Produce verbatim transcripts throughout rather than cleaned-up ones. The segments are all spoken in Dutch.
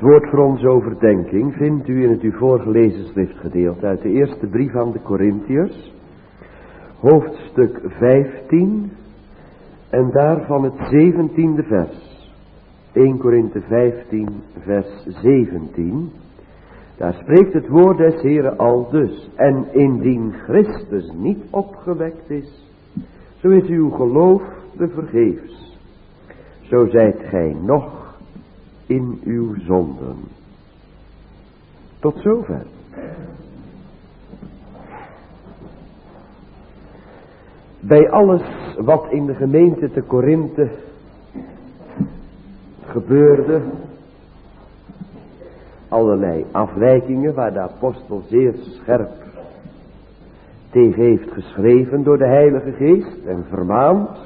Het woord voor onze overdenking vindt u in het u voorgelezen schriftgedeelte uit de eerste brief aan de Korintiërs, hoofdstuk vijftien en daarvan het zeventiende vers. eerste Korinthe vijftien vers zeventien. Daar spreekt het woord des Heren aldus: en indien Christus niet opgewekt is, zo is uw geloof te vergeefs. Zo zijt gij nog in uw zonden. Tot zover. Bij alles wat in de gemeente te Korinthe gebeurde, allerlei afwijkingen waar de apostel zeer scherp tegen heeft geschreven door de Heilige Geest en vermaand,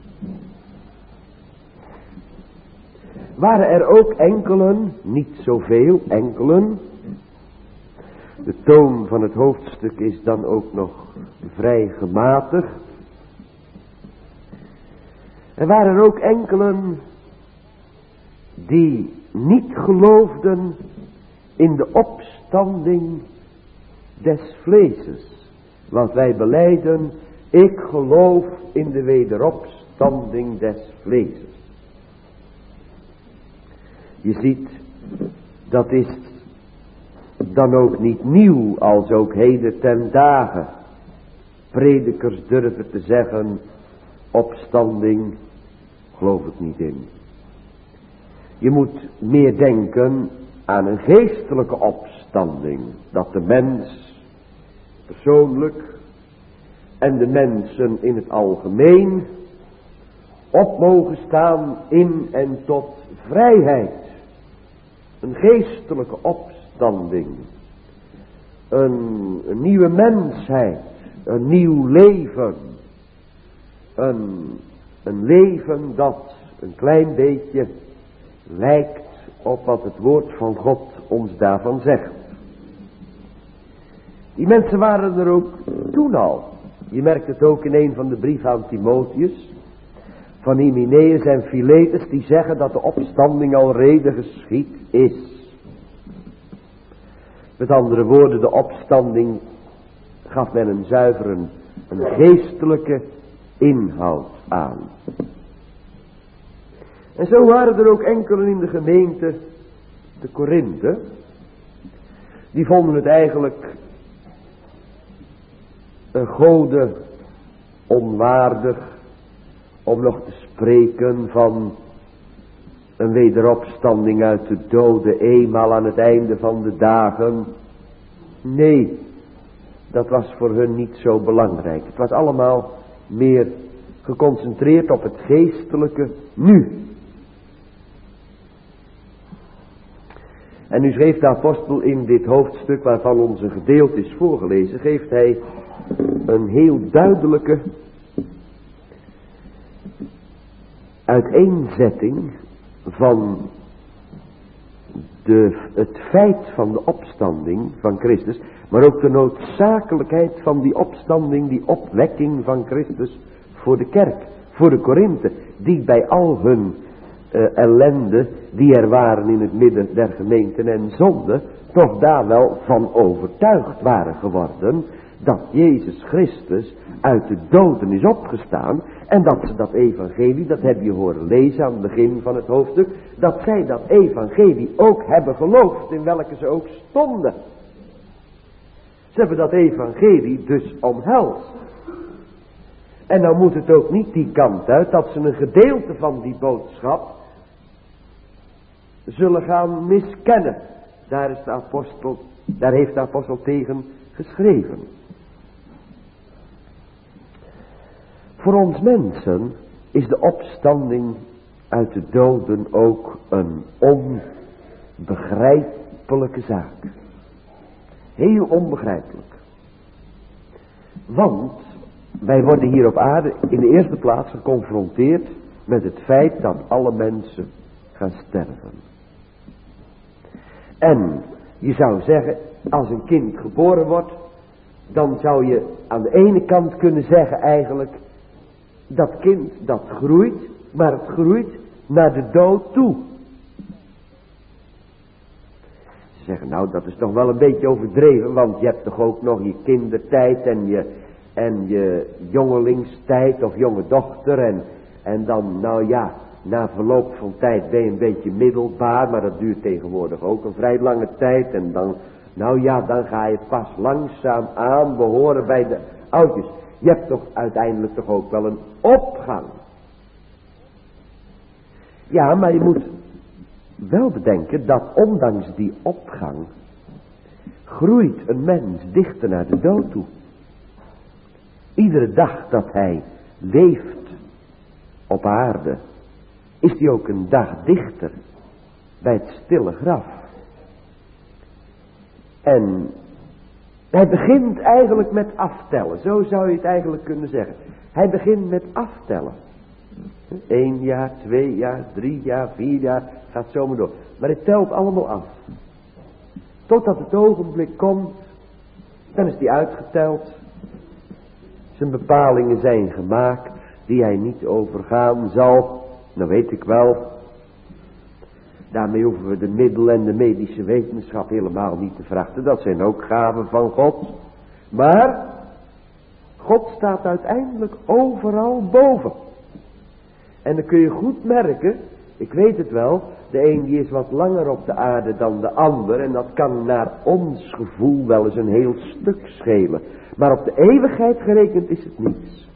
waren er ook enkelen, niet zoveel, enkelen. De toon van het hoofdstuk is dan ook nog vrij gematigd. Er waren er ook enkelen die niet geloofden in de opstanding des vleeses. Want wij belijden, ik geloof in de wederopstanding des vleeses. Je ziet, dat is dan ook niet nieuw als ook heden ten dagen predikers durven te zeggen, opstanding, geloof ik niet in. Je moet meer denken aan een geestelijke opstanding, dat de mens persoonlijk en de mensen in het algemeen op mogen staan in en tot vrijheid. Een geestelijke opstanding. Een, een nieuwe mensheid. Een nieuw leven. Een, een leven dat een klein beetje lijkt op wat het woord van God ons daarvan zegt. Die mensen waren er ook toen al. Je merkt het ook in een van de brieven aan Timotheus. Van Hymenaeus en Philetus, die zeggen dat de opstanding al reden geschied is. Met andere woorden, de opstanding gaf men een zuivere, een geestelijke inhoud aan. En zo waren er ook enkelen in de gemeente te Korinthe, die vonden het eigenlijk een gode onwaardig om nog te spreken van een wederopstanding uit de doden eenmaal aan het einde van de dagen. Nee, dat was voor hun niet zo belangrijk. Het was allemaal meer geconcentreerd op het geestelijke nu. En nu schreef de apostel in dit hoofdstuk waarvan ons een gedeelte is voorgelezen, geeft hij een heel duidelijke uiteenzetting van de, het feit van de opstanding van Christus, maar ook de noodzakelijkheid van die opstanding, die opwekking van Christus voor de kerk, voor de Korinthe, die bij al hun uh, ellende die er waren in het midden der gemeenten en zonde, toch daar wel van overtuigd waren geworden dat Jezus Christus uit de doden is opgestaan en dat ze dat evangelie, dat heb je horen lezen aan het begin van het hoofdstuk, dat zij dat evangelie ook hebben geloofd in welke ze ook stonden. Ze hebben dat evangelie dus omhelst. En dan moet het ook niet die kant uit dat ze een gedeelte van die boodschap zullen gaan miskennen. Daar is de apostel, daar heeft de apostel tegen geschreven. Voor ons mensen is de opstanding uit de doden ook een onbegrijpelijke zaak. Heel onbegrijpelijk. Want wij worden hier op aarde in de eerste plaats geconfronteerd met het feit dat alle mensen gaan sterven. En je zou zeggen, als een kind geboren wordt, dan zou je aan de ene kant kunnen zeggen eigenlijk, dat kind dat groeit, maar het groeit naar de dood toe. Zeggen, nou dat is toch wel een beetje overdreven, want je hebt toch ook nog je kindertijd en je, en je jongelingstijd of jonge dochter en, en dan, nou ja, na verloop van tijd ben je een beetje middelbaar, maar dat duurt tegenwoordig ook een vrij lange tijd en dan, nou ja, dan ga je pas langzaam aan behoren bij de oudjes. Je hebt toch uiteindelijk toch ook wel een opgang. Ja, maar je moet wel bedenken dat ondanks die opgang groeit een mens dichter naar de dood toe. Iedere dag dat hij leeft op aarde is hij ook een dag dichter bij het stille graf. En hij begint eigenlijk met aftellen, zo zou je het eigenlijk kunnen zeggen. Hij begint met aftellen. Eén jaar, twee jaar, drie jaar, vier jaar, gaat zo maar door. Maar het telt allemaal af. Totdat het ogenblik komt, dan is hij uitgeteld. Zijn bepalingen zijn gemaakt, die hij niet overgaan zal. Nou weet ik wel. Daarmee hoeven we de middelen en de medische wetenschap helemaal niet te vragen. Dat zijn ook gaven van God. Maar God staat uiteindelijk overal boven. En dan kun je goed merken, ik weet het wel, de een die is wat langer op de aarde dan de ander. En dat kan naar ons gevoel wel eens een heel stuk schelen. Maar op de eeuwigheid gerekend is het niets.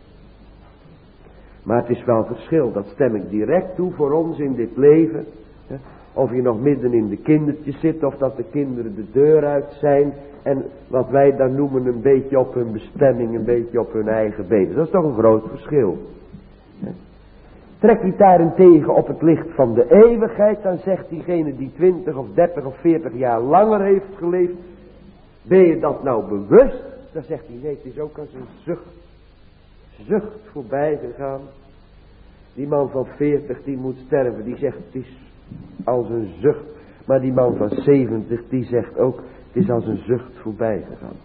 Maar het is wel verschil, dat stem ik direct toe voor ons in dit leven. Of je nog midden in de kindertjes zit, of dat de kinderen de deur uit zijn. En wat wij dan noemen een beetje op hun bestemming, een beetje op hun eigen benen. Dat is toch een groot verschil. Trek je daarentegen op het licht van de eeuwigheid, dan zegt diegene die twintig of dertig of veertig jaar langer heeft geleefd. Ben je dat nou bewust? Dan zegt hij, nee, het is ook als een zucht. Zucht voorbij gegaan. Die man van veertig die moet sterven, die zegt het is als een zucht. Maar die man van zeventig die zegt ook, het is als een zucht voorbij gegaan.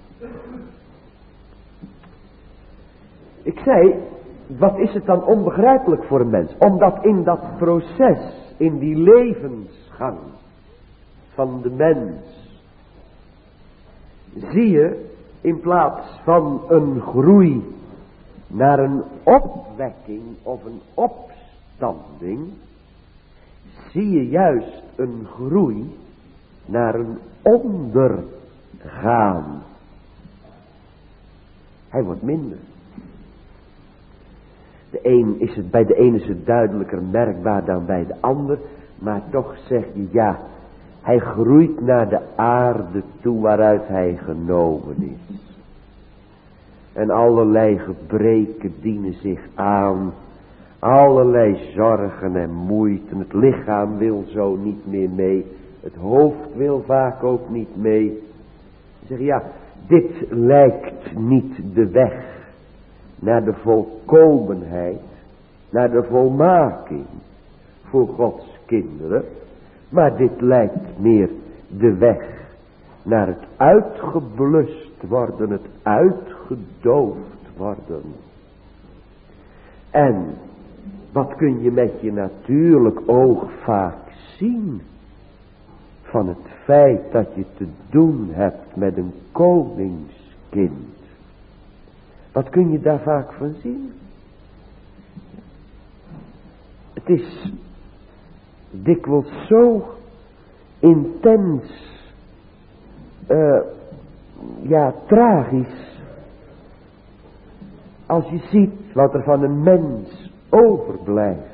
Ik zei, wat is het dan onbegrijpelijk voor een mens? Omdat in dat proces, in die levensgang van de mens, zie je in plaats van een groei naar een opwekking of een opstanding, zie je juist een groei naar een ondergaan. Hij wordt minder. De een is het, bij de een is het duidelijker merkbaar dan bij de ander, maar toch zeg je ja, hij groeit naar de aarde toe waaruit hij genomen is. En allerlei gebreken dienen zich aan, allerlei zorgen en moeite. Het lichaam wil zo niet meer mee, het hoofd wil vaak ook niet mee. Zeg ja, dit lijkt niet de weg naar de volkomenheid, naar de volmaking voor Gods kinderen. Maar dit lijkt meer de weg naar het uitgeblust worden, het uitgedoofd worden. En wat kun je met je natuurlijk oog vaak zien van het feit dat je te doen hebt met een koningskind? Wat kun je daar vaak van zien? Het is dikwijls zo intens, uh, ja, tragisch, als je ziet wat er van een mens overblijft.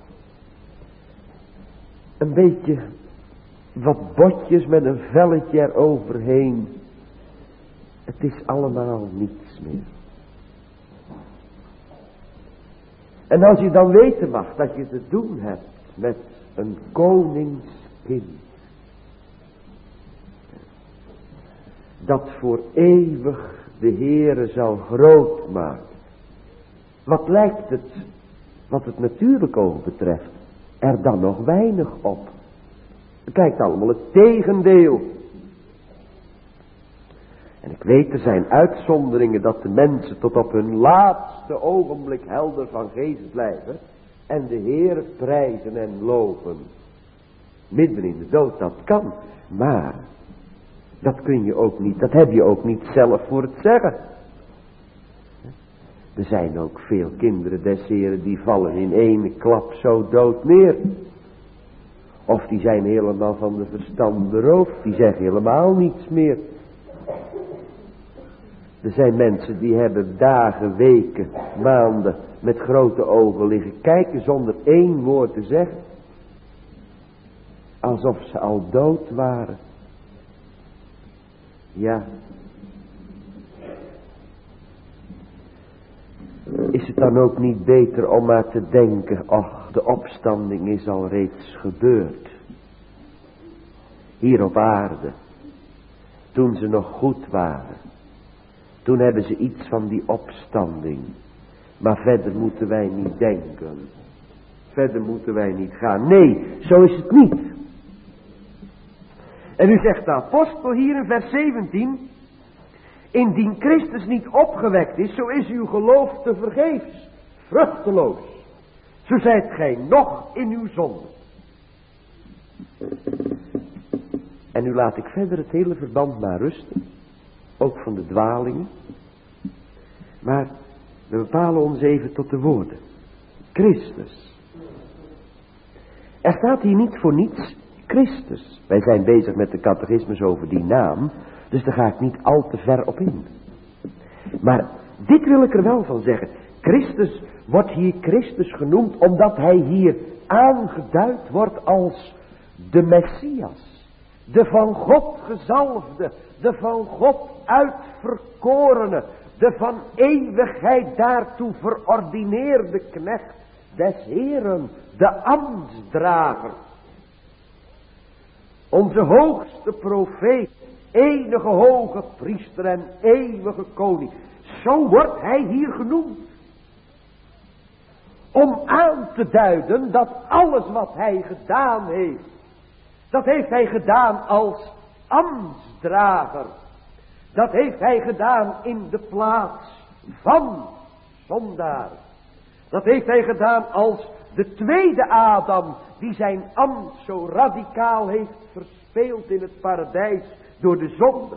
Een beetje wat botjes met een velletje eroverheen. Het is allemaal niets meer. En als je dan weten mag dat je te doen hebt met een koningskind, dat voor eeuwig de Heere zal groot maken. Wat lijkt het, wat het natuurlijk oog betreft, er dan nog weinig op. Het lijkt allemaal het tegendeel. En ik weet, er zijn uitzonderingen dat de mensen tot op hun laatste ogenblik helder van geest blijven en de Heere prijzen en loven. midden in de dood, dat kan. Maar, dat kun je ook niet, dat heb je ook niet zelf voor het zeggen. Er zijn ook veel kinderen des Heren die vallen in één klap zo dood neer. Of die zijn helemaal van de verstand beroofd, die zeggen helemaal niets meer. Er zijn mensen die hebben dagen, weken, maanden met grote ogen liggen kijken zonder één woord te zeggen. Alsof ze al dood waren. Ja. Is het dan ook niet beter om maar te denken, ach, de opstanding is al reeds gebeurd. Hier op aarde. Toen ze nog goed waren. Toen hebben ze iets van die opstanding. Maar verder moeten wij niet denken. Verder moeten wij niet gaan. Nee, zo is het niet. En nu zegt de apostel hier in vers zeventien. Indien Christus niet opgewekt is, zo is uw geloof te vergeefs, vruchteloos. Zo zijt gij nog in uw zonde. En nu laat ik verder het hele verband maar rusten. Ook van de dwalingen. Maar we bepalen ons even tot de woorden. Christus. Er staat hier niet voor niets Christus. Wij zijn bezig met de catechismus over die naam. Dus daar ga ik niet al te ver op in. Maar dit wil ik er wel van zeggen. Christus wordt hier Christus genoemd omdat hij hier aangeduid wordt als de Messias. De van God gezalfde. De van God uitverkorene. De van eeuwigheid daartoe verordineerde knecht des Heren. De ambtsdrager. Onze hoogste profeet. Enige hoge priester en eeuwige koning. Zo wordt hij hier genoemd. Om aan te duiden dat alles wat hij gedaan heeft. Dat heeft hij gedaan als ambtsdrager. Dat heeft hij gedaan in de plaats van zondaar. Dat heeft hij gedaan als de tweede Adam. Die zijn ambt zo radicaal heeft verspeeld in het paradijs. Door de zonde.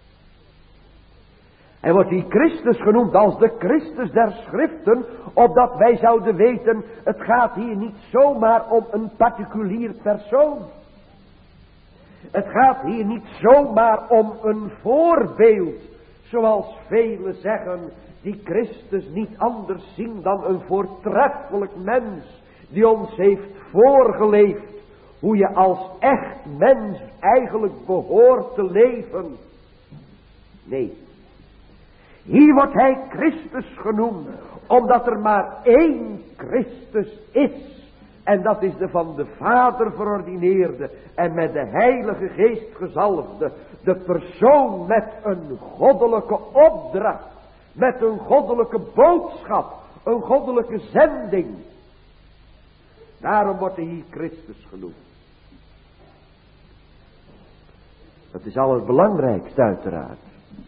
Hij wordt hier Christus genoemd als de Christus der schriften. Opdat wij zouden weten. Het gaat hier niet zomaar om een particulier persoon. Het gaat hier niet zomaar om een voorbeeld. Zoals velen zeggen. Die Christus niet anders zien dan een voortreffelijk mens. Die ons heeft voorgeleefd. Hoe je als echt mens eigenlijk behoort te leven. Nee. Hier wordt hij Christus genoemd. Omdat er maar één Christus is. En dat is de van de Vader verordineerde. En met de Heilige Geest gezalfde. De persoon met een goddelijke opdracht. Met een goddelijke boodschap. Een goddelijke zending. Daarom wordt hij hier Christus genoemd. Dat is al het belangrijkste uiteraard.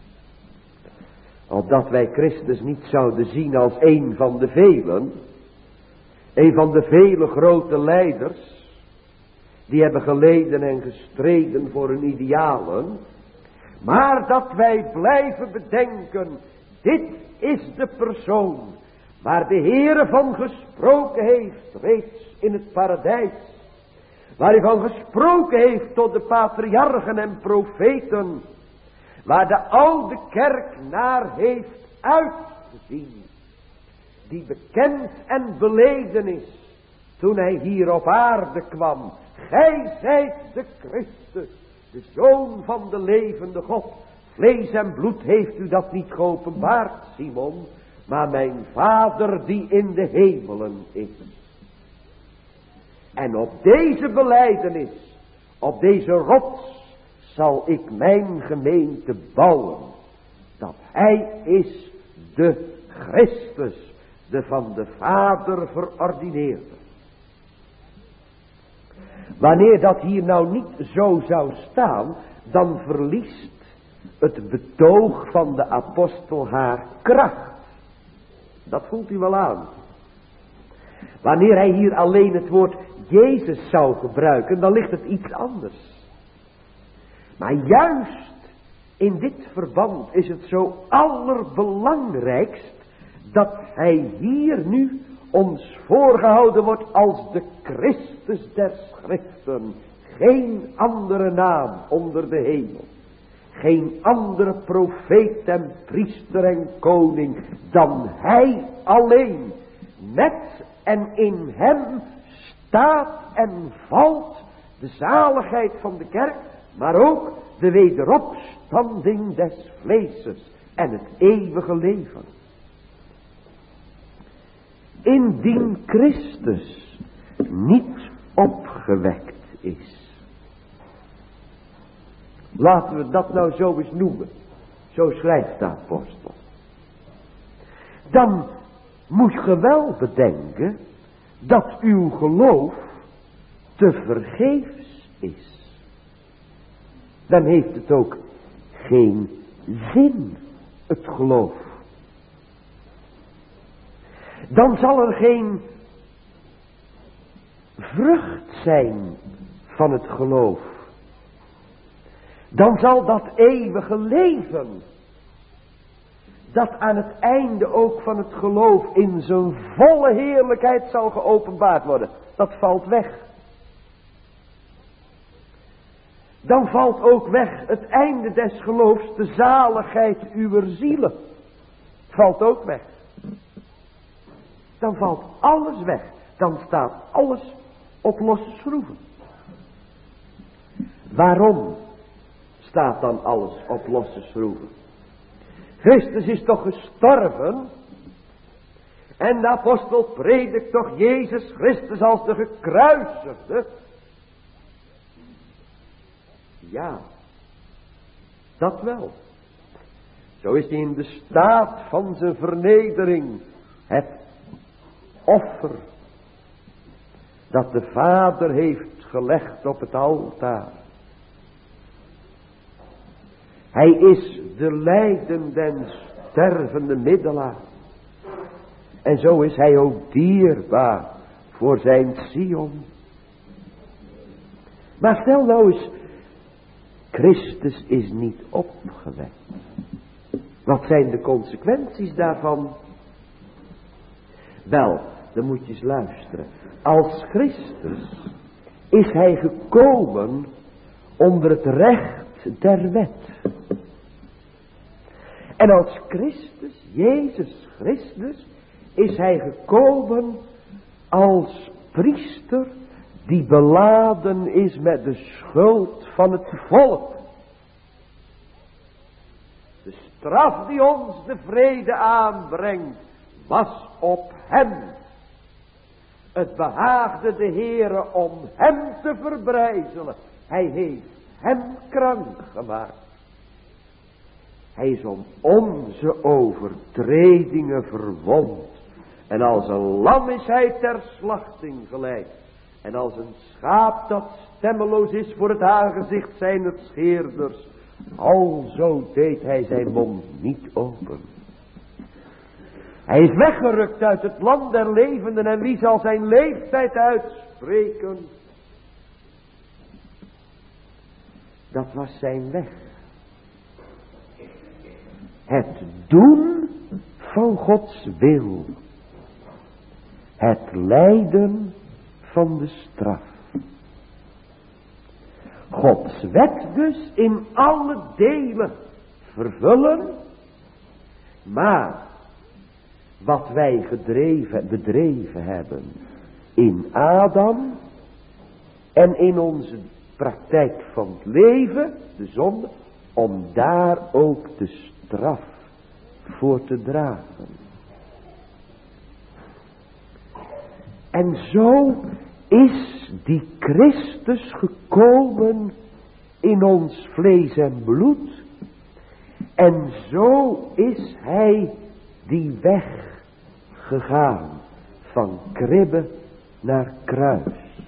Opdat wij Christus niet zouden zien als een van de velen. Een van de vele grote leiders. Die hebben geleden en gestreden voor hun idealen. Maar dat wij blijven bedenken. Dit is de persoon. Waar de Heere van gesproken heeft. Reeds in het paradijs. Waar hij van gesproken heeft tot de patriarchen en profeten. Waar de oude kerk naar heeft uitgezien. Die bekend en beleden is. Toen hij hier op aarde kwam. Gij zijt de Christus. De Zoon van de levende God. Vlees en bloed heeft u dat niet geopenbaard, Simon. Maar mijn Vader die in de hemelen is. En op deze belijdenis, op deze rots, zal ik mijn gemeente bouwen. Dat hij is de Christus, de van de Vader verordineerde. Wanneer dat hier nou niet zo zou staan, dan verliest het betoog van de apostel haar kracht. Dat voelt u wel aan. Wanneer hij hier alleen het woord Jezus zou gebruiken, dan ligt het iets anders. Maar juist in dit verband is het zo allerbelangrijkst dat hij hier nu ons voorgehouden wordt als de Christus der Schriften. Geen andere naam onder de hemel. Geen andere profeet en priester en koning dan hij alleen. Met en in hem staat en valt de zaligheid van de kerk, maar ook de wederopstanding des vleeses en het eeuwige leven. Indien Christus niet opgewekt is. Laten we dat nou zo eens noemen. Zo schrijft de apostel. Dan moet je wel bedenken dat uw geloof te vergeefs is. Dan heeft het ook geen zin, het geloof. Dan zal er geen vrucht zijn van het geloof. Dan zal dat eeuwige leven, dat aan het einde ook van het geloof in zijn volle heerlijkheid zal geopenbaard worden, dat valt weg. Dan valt ook weg het einde des geloofs, de zaligheid uwer zielen. Valt ook weg. Dan valt alles weg. Dan staat alles op losse schroeven. Waarom staat dan alles op losse schroeven? Christus is toch gestorven? En de apostel predikt toch Jezus Christus als de gekruisigde? Ja, dat wel. Zo is hij in de staat van zijn vernedering, het offer dat de Vader heeft gelegd op het altaar. Hij is de lijdende en stervende middelaar. En zo is hij ook dierbaar voor zijn Sion. Maar stel nou eens, Christus is niet opgewekt. Wat zijn de consequenties daarvan? Wel, dan moet je eens luisteren. Als Christus is hij gekomen onder het recht der wet. En als Christus, Jezus Christus, is hij gekomen als priester die beladen is met de schuld van het volk. De straf die ons de vrede aanbrengt, was op hem. Het behaagde de Heere om hem te verbrijzelen. Hij heeft hem krank gemaakt. Hij is om onze overtredingen verwond. En als een lam is hij ter slachting geleid. En als een schaap dat stemmeloos is voor het aangezicht zijner scheerders, alzo deed hij zijn mond niet open. Hij is weggerukt uit het land der levenden, en wie zal zijn leeftijd uitspreken? Dat was zijn weg. Het doen van Gods wil. Het lijden van de straf. Gods wet dus in alle delen vervullen. Maar wat wij gedreven, bedreven hebben in Adam en in onze praktijk van het leven, de zonde, om daar ook de straf voor te dragen. En zo is die Christus gekomen in ons vlees en bloed. En zo is hij die weg gegaan van kribbe naar kruis.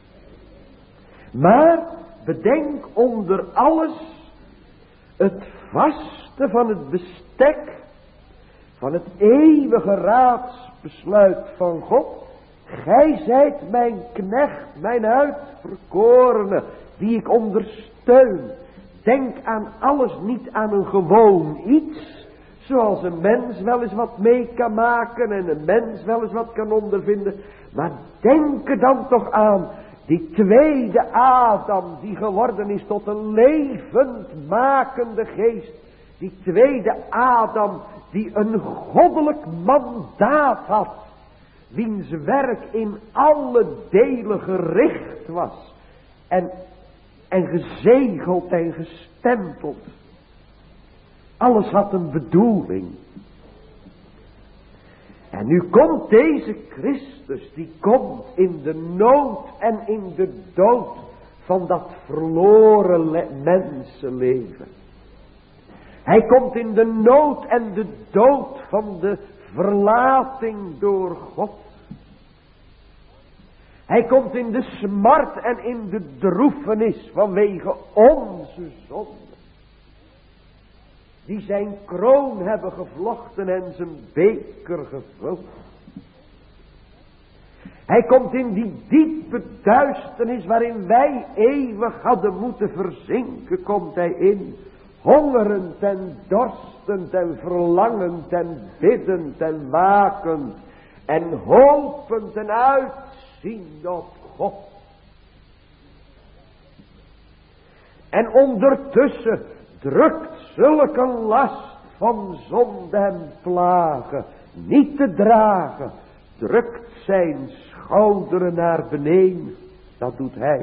Maar bedenk onder alles het vaste van het bestek van het eeuwige raadsbesluit van God. gij zijt mijn knecht, mijn uitverkorene, die ik ondersteun. Denk aan alles, niet aan een gewoon iets, zoals een mens wel eens wat mee kan maken en een mens wel eens wat kan ondervinden. Maar denk er dan toch aan die tweede Adam die geworden is tot een levendmakende geest. Die tweede Adam die een goddelijk mandaat had. Wiens werk in alle delen gericht was. En, en gezegeld en gestempeld. Alles had een bedoeling. En nu komt deze Christus, die komt in de nood en in de dood van dat verloren le- mensenleven. Hij komt in de nood en de dood van de verlating door God. Hij komt in de smart en in de droefenis vanwege onze zonde. Die zijn kroon hebben gevlochten en zijn beker gevuld. Hij komt in die diepe duisternis waarin wij eeuwig hadden moeten verzinken, komt hij in. Hongerend en dorstend en verlangend en biddend en wakend. En hopend en uitziend op God. En ondertussen drukt zulke last van zonde en plagen niet te dragen. Drukt zijn schouderen naar beneden. Dat doet hij.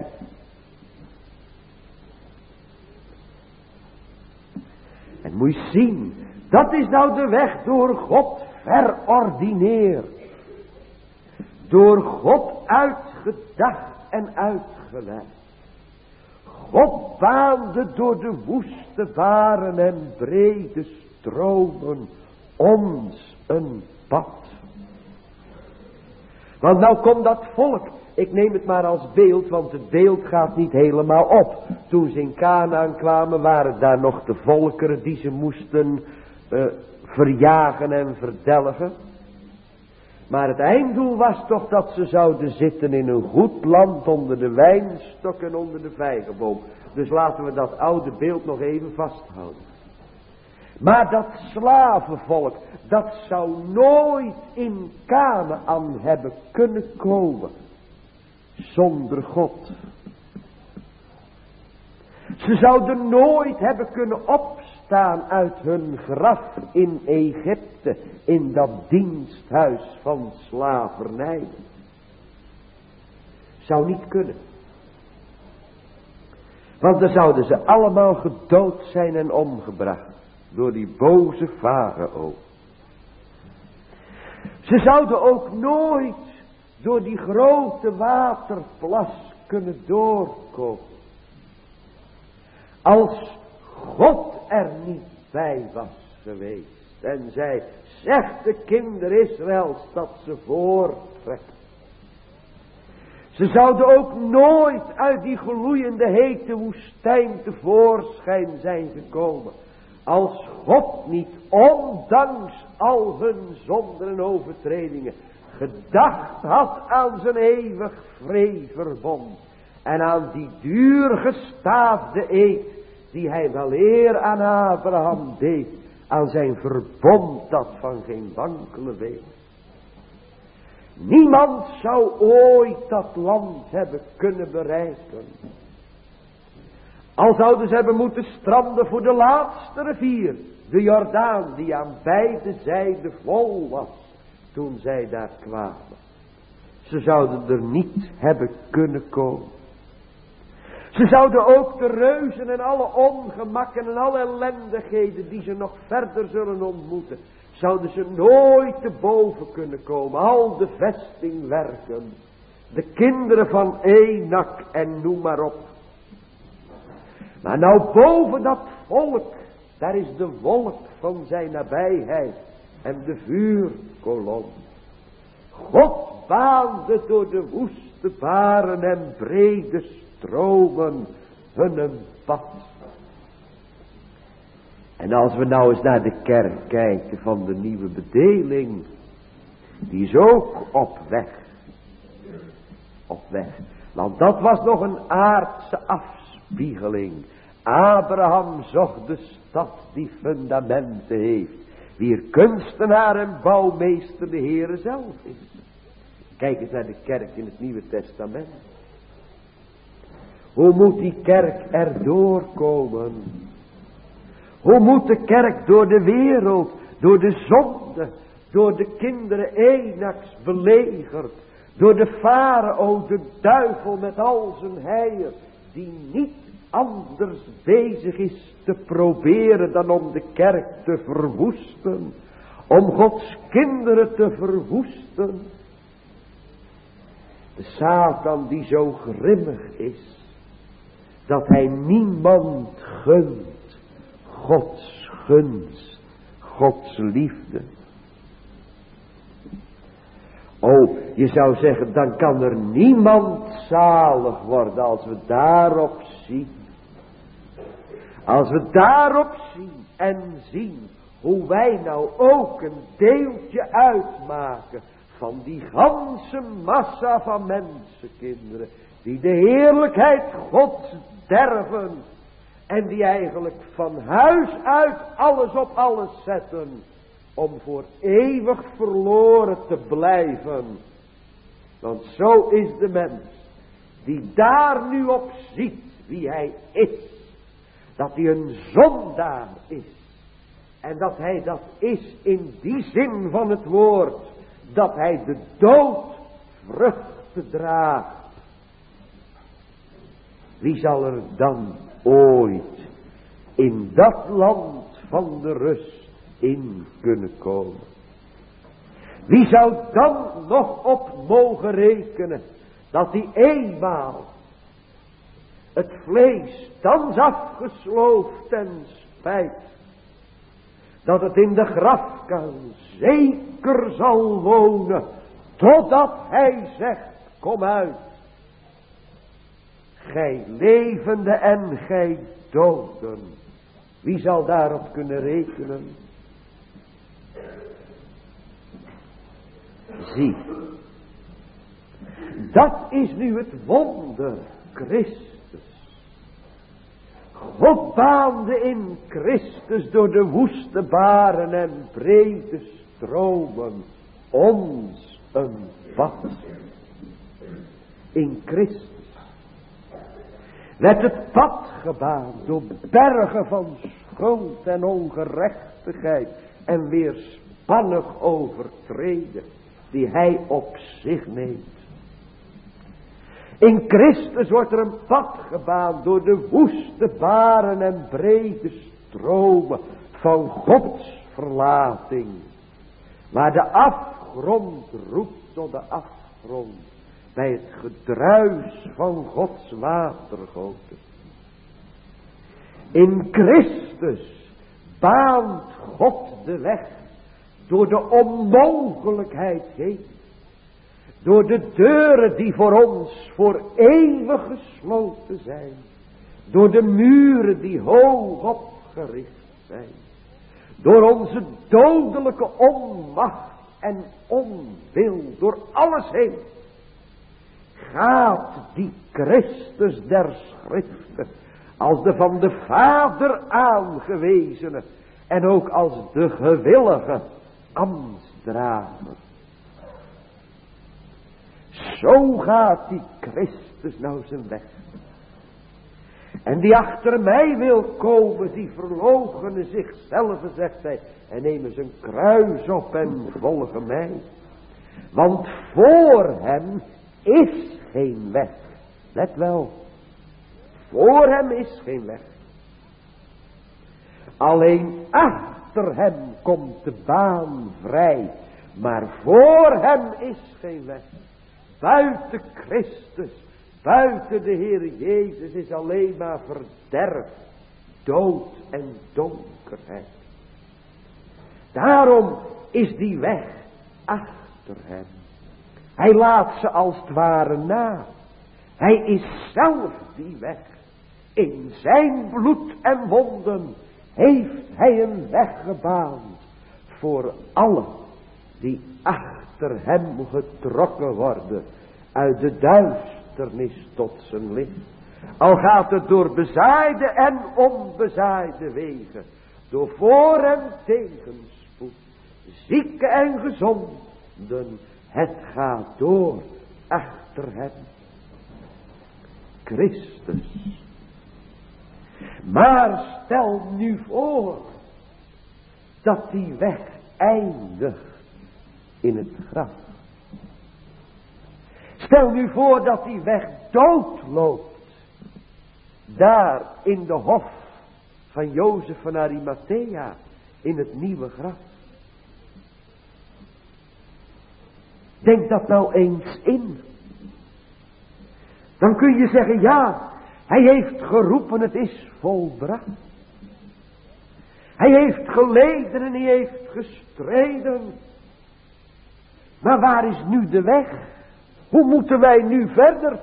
En moet je zien, dat is nou de weg door God verordineerd. Door God uitgedacht en uitgeleid. God baande door de woeste baren en brede stromen ons een pad. Want nou komt dat volk, ik neem het maar als beeld, want het beeld gaat niet helemaal op. Toen ze in Kanaan kwamen, waren daar nog de volkeren die ze moesten uh, verjagen en verdelgen. Maar het einddoel was toch dat ze zouden zitten in een goed land onder de wijnstok en onder de vijgenboom. Dus laten we dat oude beeld nog even vasthouden. Maar dat slavenvolk, dat zou nooit in Kanaan hebben kunnen komen zonder God. Ze zouden nooit hebben kunnen opstaan uit hun graf in Egypte, in dat diensthuis van slavernij. Zou niet kunnen. Want dan zouden ze allemaal gedood zijn en omgebracht door die boze farao. Ze zouden ook nooit door die grote waterplas kunnen doorkomen. Als God er niet bij was geweest en zei, zegt de kinderen Israëls dat ze voortrekken. Ze zouden ook nooit uit die gloeiende hete woestijn tevoorschijn zijn gekomen. Als God niet, ondanks al hun zonden en overtredingen, gedacht had aan zijn eeuwig vreeverbond. En aan die duur gestaafde eed, die hij wel eer aan Abraham deed. Aan zijn verbond dat van geen wankele weeg. Niemand zou ooit dat land hebben kunnen bereiken. Al zouden ze hebben moeten stranden voor de laatste rivier, de Jordaan, die aan beide zijden vol was, toen zij daar kwamen. Ze zouden er niet hebben kunnen komen. Ze zouden ook de reuzen en alle ongemakken en alle ellendigheden die ze nog verder zullen ontmoeten, zouden ze nooit te boven kunnen komen. Al de vestingwerken, de kinderen van Enak en noem maar op. Maar nou boven dat volk, daar is de wolk van zijn nabijheid en de vuurkolom. God baande door de woeste baren en brede stromen hun pad. En als we nou eens naar de kerk kijken van de nieuwe bedeling, die is ook op weg. op weg. Want dat was nog een aardse afspiegeling. Abraham zocht de stad die fundamenten heeft. Wier kunstenaar en bouwmeester de Heere zelf is. Kijk eens naar de kerk in het Nieuwe Testament. Hoe moet die kerk erdoor komen? Hoe moet de kerk door de wereld, door de zonde, door de kinderen Enaks belegerd, door de farao, de duivel met al zijn heier, die niet anders bezig is te proberen dan om de kerk te verwoesten, om Gods kinderen te verwoesten. De Satan die zo grimmig is, dat hij niemand gunt Gods gunst, Gods liefde. Oh, je zou zeggen, dan kan er niemand zalig worden als we daarop zien. Als we daarop zien en zien hoe wij nou ook een deeltje uitmaken van die ganse massa van mensenkinderen die de heerlijkheid Gods derven en die eigenlijk van huis uit alles op alles zetten om voor eeuwig verloren te blijven. Want zo is de mens die daar nu op ziet wie hij is. Dat hij een zondaar is. En dat hij dat is in die zin van het woord. Dat hij de dood vruchten draagt. Wie zal er dan ooit in dat land van de rust in kunnen komen? Wie zou dan nog op mogen rekenen dat hij eenmaal het vlees thans afgesloofd en spijt, dat het in de grafkuil zeker zal wonen, totdat hij zegt, kom uit, gij levende en gij doden. Wie zal daarop kunnen rekenen? Zie, dat is nu het wonder, Christus. God baande in Christus door de woeste baren en brede stromen ons een pad. In Christus werd het pad gebaand door bergen van schuld en ongerechtigheid en weerspannig overtreden die hij op zich neemt. In Christus wordt er een pad gebaand door de woeste baren en brede stromen van Gods verlating. Waar de afgrond roept tot de afgrond bij het gedruis van Gods watergoten. In Christus baant God de weg door de onmogelijkheid heen. Door de deuren die voor ons voor eeuwig gesloten zijn. Door de muren die hoog opgericht zijn. Door onze dodelijke onmacht en onwil. Door alles heen. Gaat die Christus der Schriften als de van de Vader aangewezene en ook als de gewillige ambtsdrager. Zo gaat die Christus nou zijn weg. En die achter mij wil komen, die verloochenen zichzelf, zegt hij, en nemen zijn kruis op en volgen mij. Want voor hem is geen weg. Let wel. Voor hem is geen weg. Alleen achter hem komt de baan vrij. Maar voor hem is geen weg. Buiten Christus, buiten de Heer Jezus is alleen maar verderf, dood en donkerheid. Daarom is die weg achter hem. Hij laat ze als het ware na. Hij is zelf die weg. In zijn bloed en wonden heeft hij een weg gebaand voor allen die achter hem getrokken worden uit de duisternis tot zijn licht. Al gaat het door bezaaide en onbezaaide wegen, door voor- en tegenspoed, zieken en gezonden, het gaat door achter hem. Christus. Maar stel nu voor dat die weg eindigt in het graf. Stel nu voor dat die weg doodloopt daar in de hof van Jozef van Arimathea in het nieuwe graf. Denk dat nou eens in. Dan kun je zeggen, ja, hij heeft geroepen, het is volbracht. Hij heeft geleden en hij heeft gestreden. Maar waar is nu de weg? Hoe moeten wij nu verder?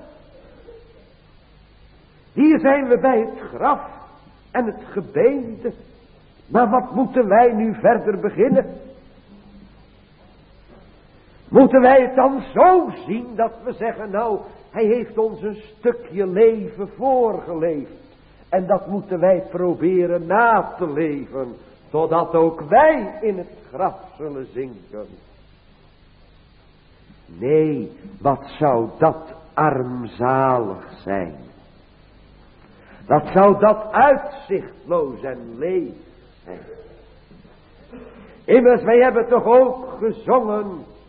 Hier zijn we bij het graf en het gebeente. Maar wat moeten wij nu verder beginnen? Moeten wij het dan zo zien dat we zeggen, nou, hij heeft ons een stukje leven voorgeleefd. En dat moeten wij proberen na te leven, totdat ook wij in het graf zullen zinken. Nee, wat zou dat armzalig zijn. Wat zou dat uitzichtloos en leeg zijn. Immers, wij hebben toch ook gezongen,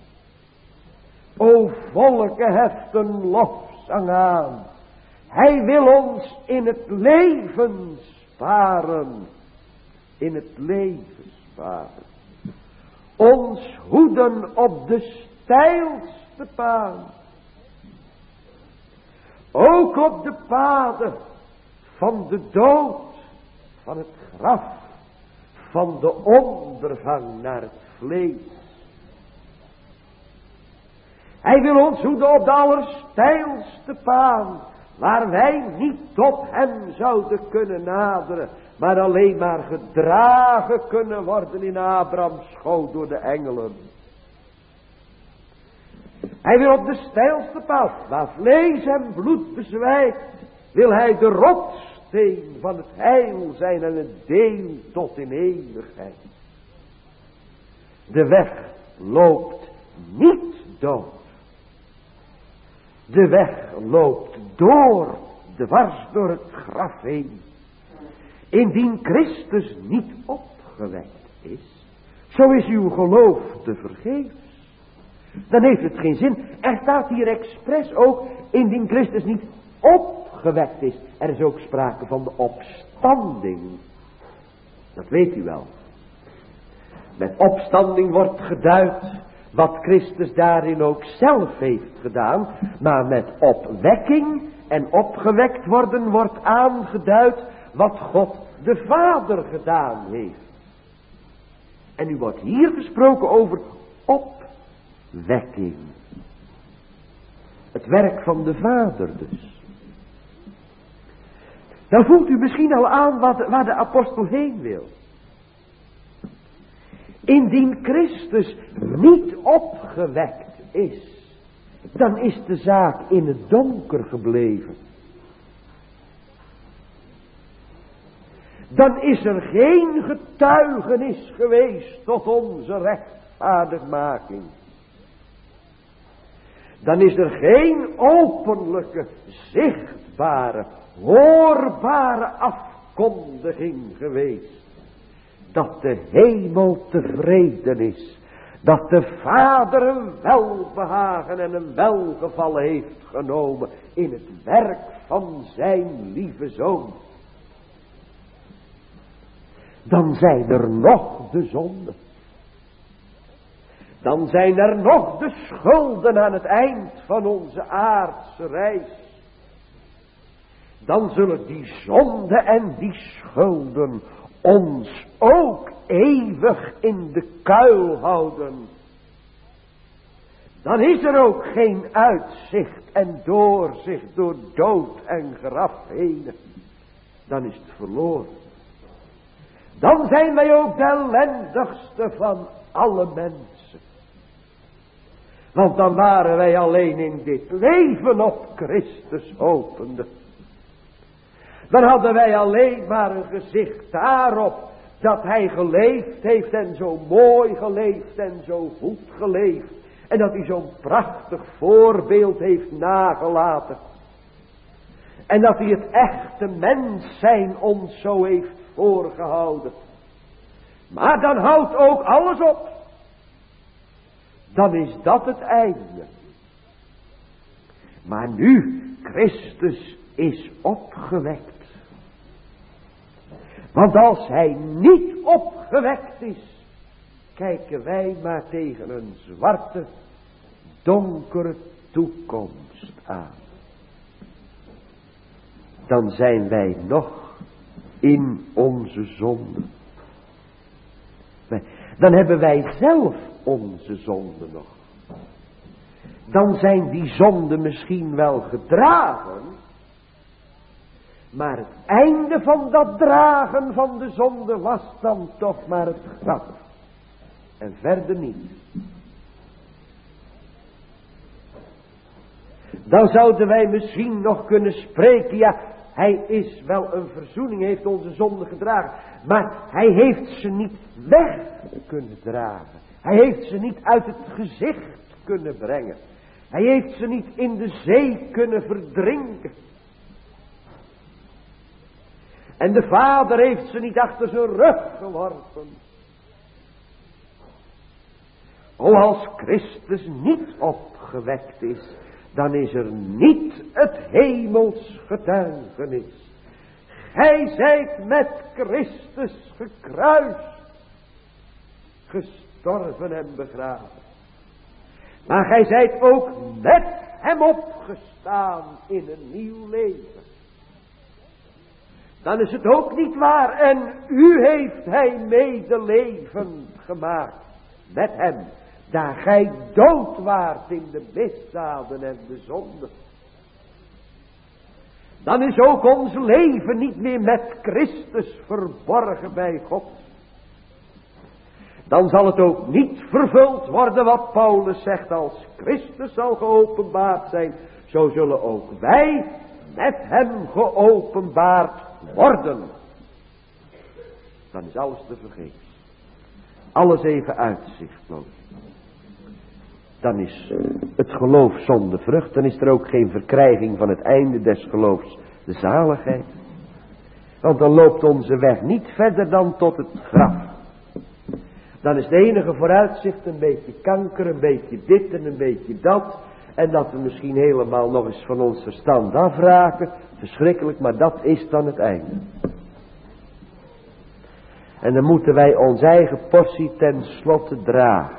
o volken, heft een lofzang aan. Hij wil ons in het leven sparen. In het leven sparen. Ons hoeden op de steilste paan. Ook op de paden van de dood, van het graf, van de ondergang naar het vlees. Hij wil ons hoeden op de allersteilste paan, waar wij niet tot hem zouden kunnen naderen, maar alleen maar gedragen kunnen worden in Abrahams schoot door de engelen. Hij wil op de steilste pad, waar vlees en bloed bezwijkt, wil hij de rotsteen van het heil zijn en het deel tot in eeuwigheid. De weg loopt niet dood. De weg loopt door, dwars door het graf heen. Indien Christus niet opgewekt is, zo is uw geloof te vergeefs. Dan heeft het geen zin. Er staat hier expres ook, indien Christus niet opgewekt is. Er is ook sprake van de opstanding. Dat weet u wel. Met opstanding wordt geduid wat Christus daarin ook zelf heeft gedaan. Maar met opwekking en opgewekt worden wordt aangeduid wat God de Vader gedaan heeft. En nu wordt hier gesproken over opwekking. Het werk van de Vader dus. Dan voelt u misschien al aan wat, waar de apostel heen wil. Indien Christus niet opgewekt is, dan is de zaak in het donker gebleven. Dan is er geen getuigenis geweest tot onze rechtvaardigmaking. Dan is er geen openlijke, zichtbare, hoorbare afkondiging geweest. Dat de hemel tevreden is. Dat de Vader een welbehagen en een welgevallen heeft genomen in het werk van zijn lieve Zoon. Dan zijn er nog de zonden. Dan zijn er nog de schulden aan het eind van onze aardse reis. Dan zullen die zonden en die schulden ons ook eeuwig in de kuil houden. Dan is er ook geen uitzicht en doorzicht door dood en graf heen. Dan is het verloren. Dan zijn wij ook de ellendigste van alle mensen. Want dan waren wij alleen in dit leven op Christus hopende. Dan hadden wij alleen maar een gezicht daarop dat hij geleefd heeft en zo mooi geleefd en zo goed geleefd. En dat hij zo'n prachtig voorbeeld heeft nagelaten. En dat hij het echte mens zijn ons zo heeft voorgehouden. Maar dan houdt ook alles op. Dan is dat het einde. Maar nu, Christus is opgewekt. Want als hij niet opgewekt is, kijken wij maar tegen een zwarte, donkere toekomst aan. Dan zijn wij nog in onze zonde. Dan hebben wij zelf onze zonde nog. Dan zijn die zonden misschien wel gedragen. Maar het einde van dat dragen van de zonde was dan toch maar het graf. En verder niet. Dan zouden wij misschien nog kunnen spreken. Ja, hij is wel een verzoening, heeft onze zonde gedragen. Maar hij heeft ze niet weg kunnen dragen. Hij heeft ze niet uit het gezicht kunnen brengen. Hij heeft ze niet in de zee kunnen verdrinken. En de Vader heeft ze niet achter zijn rug geworpen. O, als Christus niet opgewekt is, dan is er niet het hemels getuigenis. Gij zijt met Christus gekruist, gestorven en begraven. Maar gij zijt ook met hem opgestaan in een nieuw leven. Dan is het ook niet waar. En u heeft hij medeleven gemaakt met hem. Daar gij dood waart in de misdaden en de zonden. Dan is ook ons leven niet meer met Christus verborgen bij God. Dan zal het ook niet vervuld worden wat Paulus zegt. Als Christus zal geopenbaard zijn, zo zullen ook wij met hem geopenbaard worden. Dan is alles te vergeten. Alles even uitzichtloos. Dan is het geloof zonder vrucht. Dan is er ook geen verkrijging van het einde des geloofs, de zaligheid. Want dan loopt onze weg niet verder dan tot het graf. Dan is het enige vooruitzicht een beetje kanker, een beetje dit en een beetje dat. En dat we misschien helemaal nog eens van ons verstand afraken. Verschrikkelijk, maar dat is dan het einde. En dan moeten wij onze eigen portie ten slotte dragen.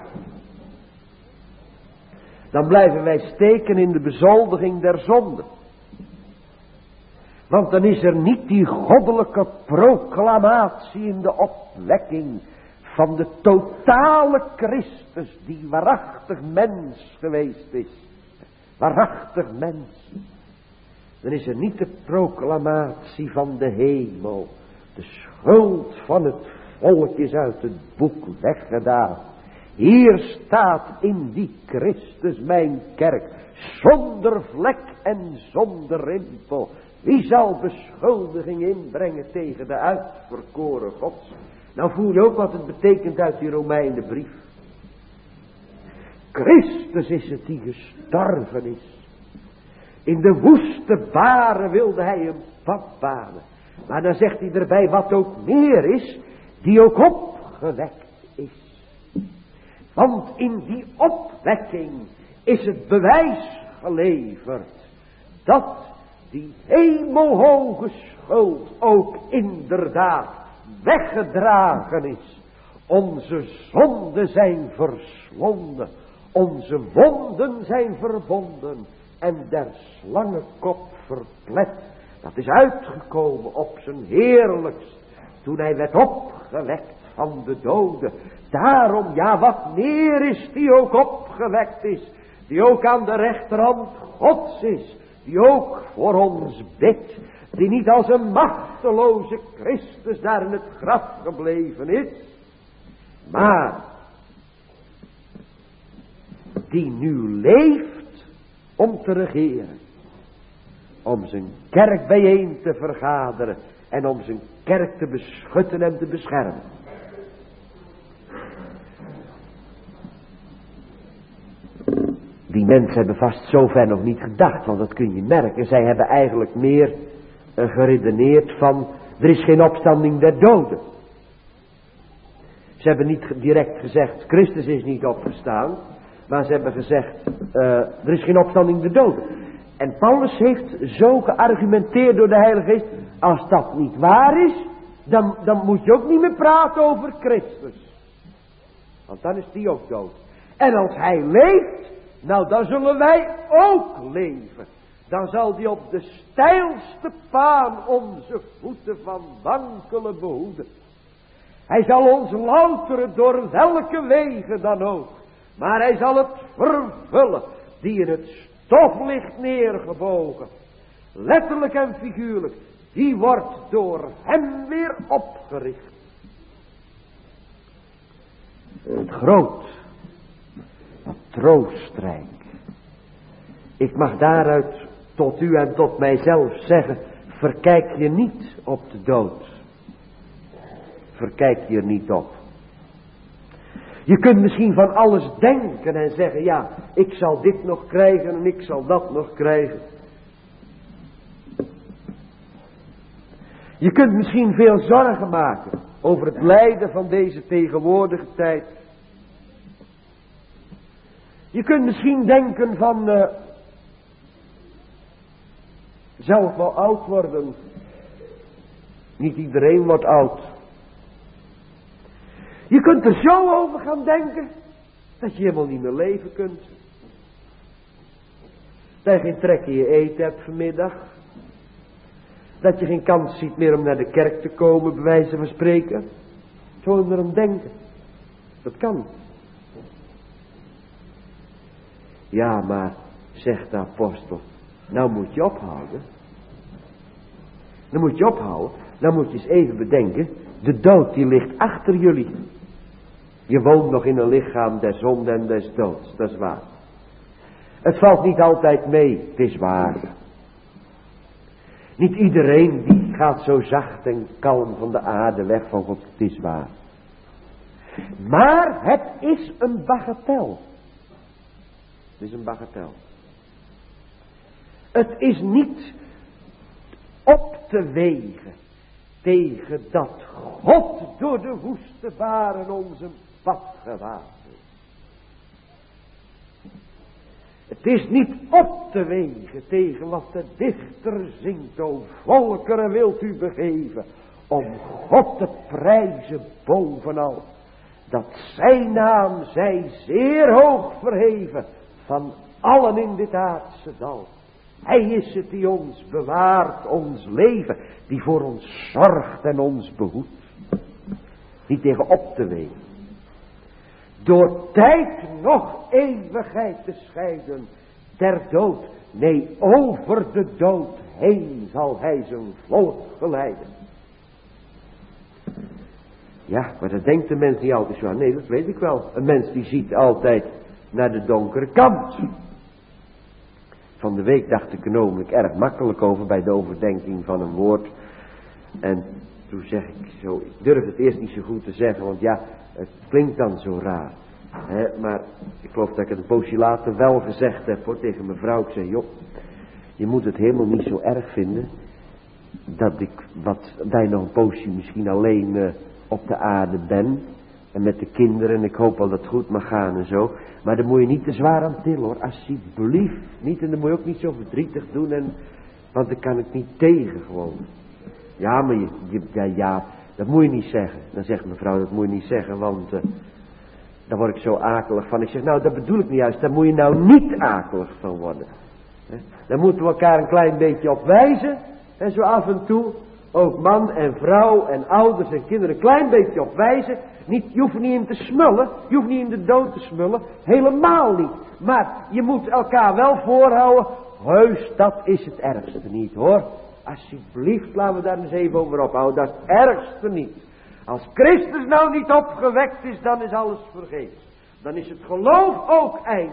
Dan blijven wij steken in de bezoldiging der zonde. Want dan is er niet die goddelijke proclamatie in de opwekking van de totale Christus die waarachtig mens geweest is. Waarachtig mens. Dan is er niet de proclamatie van de hemel. De schuld van het volk is uit het boek weggedaan. Hier staat in die Christus mijn kerk, zonder vlek en zonder rimpel. Wie zal beschuldiging inbrengen tegen de uitverkoren Gods? Nou voel je ook wat het betekent uit die Romeinenbrief. Christus is het die gestorven is. In de woeste baren wilde hij een pad banen. Maar dan zegt hij erbij wat ook meer is, die ook opgewekt is. Want in die opwekking is het bewijs geleverd dat die hemelhoge schuld ook inderdaad weggedragen is. Onze zonden zijn verslonden, onze wonden zijn verbonden en der slangenkop verplet. Dat is uitgekomen op zijn heerlijkst toen hij werd opgewekt van de doden. Daarom, ja, wat meer is die ook opgewekt is, die ook aan de rechterhand Gods is, die ook voor ons bidt, die niet als een machteloze Christus daar in het graf gebleven is, maar die nu leeft om te regeren. Om zijn kerk bijeen te vergaderen en om zijn kerk te beschutten en te beschermen. Die mensen hebben vast zover nog niet gedacht, want dat kun je merken. Zij hebben eigenlijk meer uh, geredeneerd van, er is geen opstanding der doden. Ze hebben niet direct gezegd, Christus is niet opgestaan, maar ze hebben gezegd, uh, er is geen opstanding der doden. En Paulus heeft zo geargumenteerd door de Heilige Geest, als dat niet waar is, dan, dan moet je ook niet meer praten over Christus. Want dan is die ook dood. En als hij leeft, nou dan zullen wij ook leven. Dan zal die op de steilste paan onze voeten van wankelen behoeden. Hij zal ons louteren door welke wegen dan ook. Maar hij zal het vervullen die in het stof ligt neergebogen. Letterlijk en figuurlijk. Die wordt door hem weer opgericht. Het groot. Wat troostrijk. Ik mag daaruit tot u en tot mijzelf zeggen. Verkijk je niet op de dood. Verkijk je er niet op. Je kunt misschien van alles denken en zeggen, ja, ik zal dit nog krijgen en ik zal dat nog krijgen. Je kunt misschien veel zorgen maken over het lijden van deze tegenwoordige tijd. Je kunt misschien denken van, uh, zelf wel oud worden. Niet iedereen wordt oud. Je kunt er zo over gaan denken, dat je helemaal niet meer leven kunt. Dat je geen trek in je eten hebt vanmiddag. Dat je geen kans ziet meer om naar de kerk te komen, bij wijze van spreken. Zo erom denken. Dat kan. Ja, maar, zegt de apostel, nou moet je ophouden. Dan moet je ophouden. Dan moet je eens even bedenken, de dood die ligt achter jullie. Je woont nog in een lichaam der zonde en des doods, dat is waar. Het valt niet altijd mee, het is waar. Niet iedereen die gaat zo zacht en kalm van de aarde weg van God, het is waar. Maar het is een bagatel. Het is een bagatel. Het is niet op te wegen tegen dat God door de woeste baren ons een pad gewaad heeft. Het is niet op te wegen tegen wat de dichter zingt, o volkeren wilt u begeven, om God te prijzen bovenal, dat zijn naam zij zeer hoog verheven van allen in dit aardse dal. Hij is het die ons bewaart, ons leven, die voor ons zorgt en ons behoedt. Niet tegen op te wegen. Door tijd nog eeuwigheid te scheiden, der dood, nee, over de dood heen zal hij zijn volk geleiden. Ja, maar dat denkt de mens niet altijd zo aan. Nee, dat weet ik wel. Een mens die ziet altijd naar de donkere kant. Van de week dacht ik er namelijk erg makkelijk over bij de overdenking van een woord. En toen zeg ik zo, ik durf het eerst niet zo goed te zeggen, want ja, het klinkt dan zo raar. He, maar ik geloof dat ik het een poosje later wel gezegd heb hoor, tegen mijn vrouw. Ik zei, joh, je moet het helemaal niet zo erg vinden dat ik wat, dat je nog een poosje misschien alleen uh, op de aarde ben. En met de kinderen, en ik hoop wel dat het goed mag gaan en zo. Maar daar moet je niet te zwaar aan tillen hoor, alsjeblieft. Niet, en dan moet je ook niet zo verdrietig doen, en, want dan kan ik niet tegen gewoon. Ja, maar je, je, ja, ja, dat moet je niet zeggen. Dan zegt mevrouw, dat moet je niet zeggen, want uh, daar word ik zo akelig van. Ik zeg, nou dat bedoel ik niet juist, daar moet je nou niet akelig van worden. He? Daar moeten we elkaar een klein beetje op wijzen, en zo af en toe. Ook man en vrouw en ouders en kinderen een klein beetje op wijzen. Niet, je hoeft niet in te smullen. Je hoeft niet in de dood te smullen. Helemaal niet. Maar je moet elkaar wel voorhouden. Heus, dat is het ergste niet hoor. Alsjeblieft, laten we daar eens even over ophouden. Dat is het ergste niet. Als Christus nou niet opgewekt is, dan is alles vergeefs. Dan is het geloof ook eind.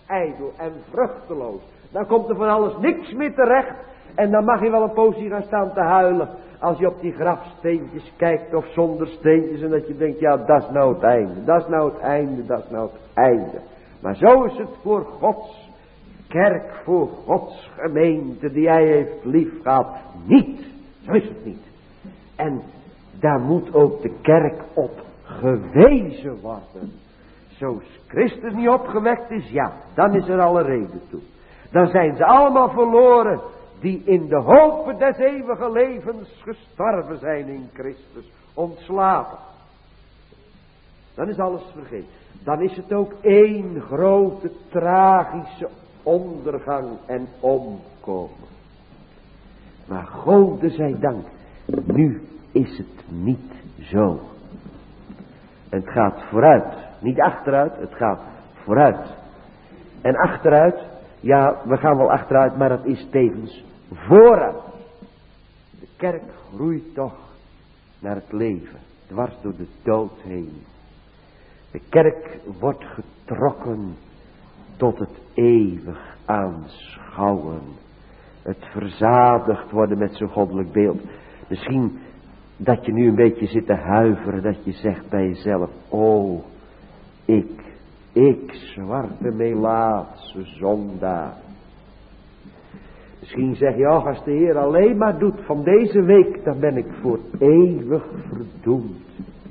ijdel en vruchteloos. Dan komt er van alles niks meer terecht. En dan mag je wel een poosje gaan staan te huilen. Als je op die grafsteentjes kijkt of zonder steentjes. En dat je denkt, ja, dat is nou het einde. Dat is nou het einde, dat is nou het einde. Maar zo is het voor Gods kerk, voor Gods gemeente die hij heeft lief gehad. Niet. Zo is het niet. En daar moet ook de kerk op gewezen worden. Zoals Christus niet opgewekt is, ja, dan is er alle reden toe. Dan zijn ze allemaal verloren die in de hoop des eeuwige levens gestorven zijn in Christus, ontslapen. Dan is alles vergeten. Dan is het ook één grote tragische ondergang en omkomen. Maar Gode zij dank, nu is het niet zo. En het gaat vooruit, niet achteruit, het gaat vooruit. En achteruit, ja, we gaan wel achteruit, maar dat is tevens vooruit. De kerk groeit toch naar het leven, dwars door de dood heen. De kerk wordt getrokken tot het eeuwig aanschouwen. Het verzadigd worden met zo'n goddelijk beeld. Misschien dat je nu een beetje zit te huiveren, dat je zegt bij jezelf, oh, ik, ik, zwarte melaatse zondaar. Misschien zeg je, oh, als de Heer alleen maar doet van deze week, dan ben ik voor eeuwig verdoemd.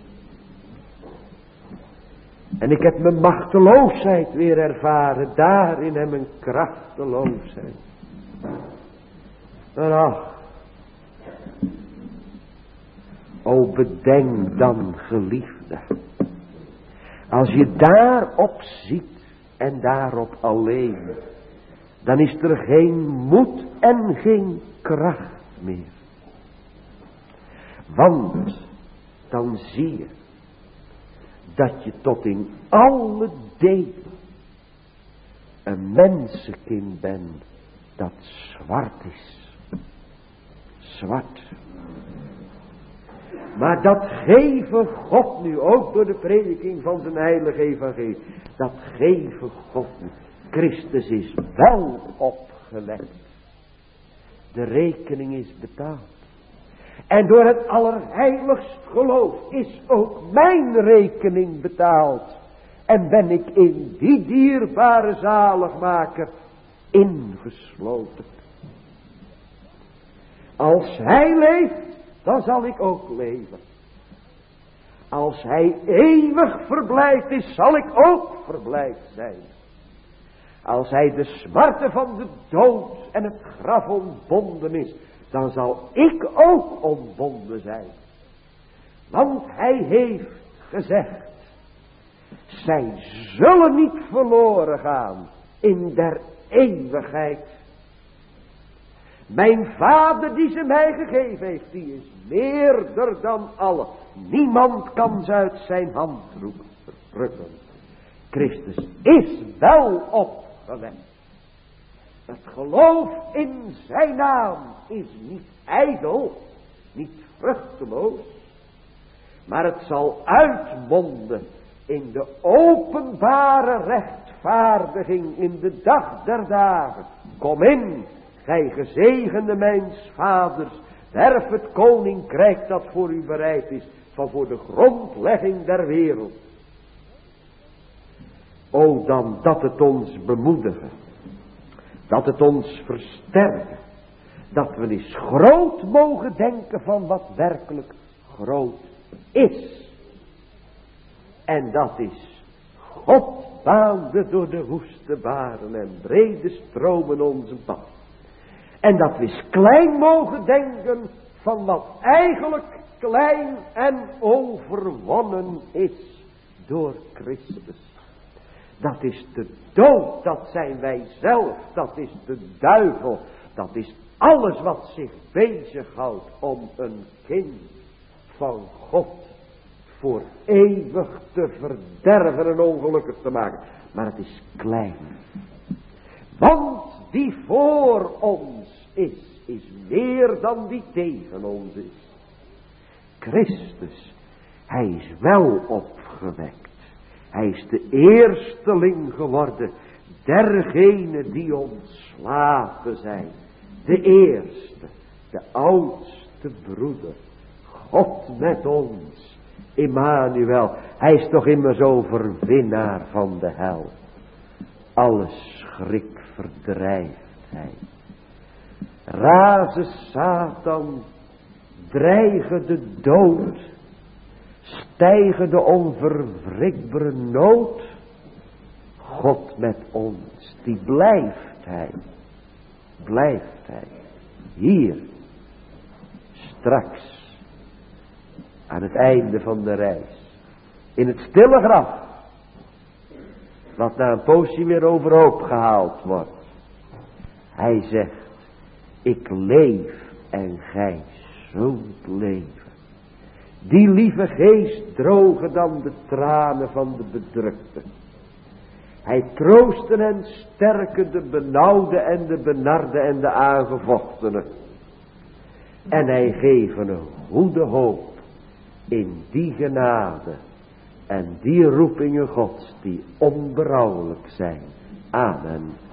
En ik heb mijn machteloosheid weer ervaren, daarin en mijn krachteloosheid. Maar ach, o bedenk dan, geliefde, als je daarop ziet en daarop alleen, dan is er geen moed en geen kracht meer. Want dan zie je dat je tot in alle delen een mensenkind bent dat zwart is. Zwart. Maar dat geven God nu, ook door de prediking van zijn heilige evangelie, dat geven God nu. Christus is wel opgewekt. De rekening is betaald. En door het allerheiligst geloof is ook mijn rekening betaald. En ben ik in die dierbare zaligmaker ingesloten. Als hij leeft, dan zal ik ook leven. Als hij eeuwig verblijd is, zal ik ook verblijd zijn. Als hij de smarte van de dood en het graf ontbonden is, dan zal ik ook ontbonden zijn. Want hij heeft gezegd, zij zullen niet verloren gaan in der eeuwigheid. Mijn Vader die ze mij gegeven heeft, die is meerder dan alle. Niemand kan ze uit zijn hand rukken. Christus is wel opgewekt. Het geloof in zijn naam is niet ijdel, niet vruchteloos, maar het zal uitmonden in de openbare rechtvaardiging in de dag der dagen. Kom in, gij gezegende mijns vaders, werf het koninkrijk dat voor u bereid is, van voor de grondlegging der wereld. O dan dat het ons bemoedigen, dat het ons versterken, dat we eens groot mogen denken van wat werkelijk groot is. En dat is, God baande door de woeste baren en brede stromen onze pad. En dat we eens klein mogen denken van wat eigenlijk klein en overwonnen is door Christus. Dat is de dood, dat zijn wij zelf, dat is de duivel, dat is alles wat zich bezighoudt om een kind van God voor eeuwig te verderven en ongelukkig te maken. Maar het is klein. Want die voor ons is, is meer dan die tegen ons is. Christus, hij is wel opgewekt. Hij is de eersteling geworden dergenen die ontslapen zijn. De eerste, de oudste broeder. God met ons, Immanuel. Hij is toch immers overwinnaar van de hel. Alle schrik verdrijft hij. Raze Satan, dreigen de dood, stijgen de onverwrikbare nood. God met ons, die blijft hij, blijft hij, hier, straks, aan het einde van de reis, in het stille graf, wat na een poosje weer overhoop gehaald wordt. Hij zegt, ik leef en gij zult leven. Die lieve geest drogen dan de tranen van de bedrukte. Hij troosten en sterken de benauwde en de benarde en de aangevochtene. En hij geven een goede hoop in die genade en die roepingen Gods die onberouwelijk zijn. Amen.